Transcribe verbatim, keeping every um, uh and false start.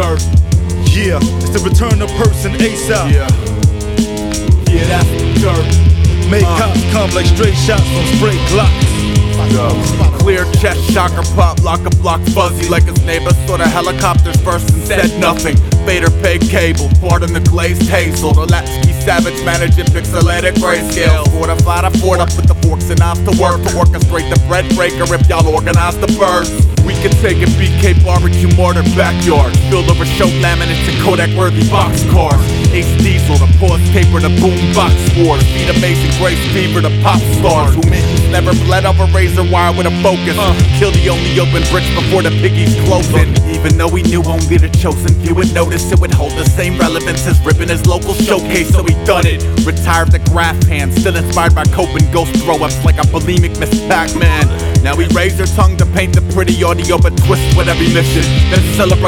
dirt. Yeah, it's the return of person ASAP. Yeah, yeah, that's dirt. Make Uh. cops come like straight shots from spray glocks. Clear chest, shocker pop, lock a block fuzzy like his neighbor. Saw the helicopters first and said nothing. Vader paid cable, pardon the glazed hazel. The Lasky savage managing pixelated grayscale. Fortified, I fort up with the forks and knives to work to orchestrate the bread breaker if y'all organize the birds. We can take it B K barbecue mortar backyard, filled over show laminates and Kodak worthy box cars. Ace Diesel, the pause taper, the boom box wars. Feed Amazing Grace fever, the pop stars who mittens never bled off a razor wire with a focus. Uh. Kill the only open bricks before the piggies closing. Even though he knew only the chosen few would notice, it would hold the same relevance as ripping his local showcase, so he done it. Retired the graph hand, still inspired by cope and ghost throw-ups like a bulimic Miss Pac-Man. Now he raised her tongue to paint the pretty audio, but twist with every mission. Then celebrate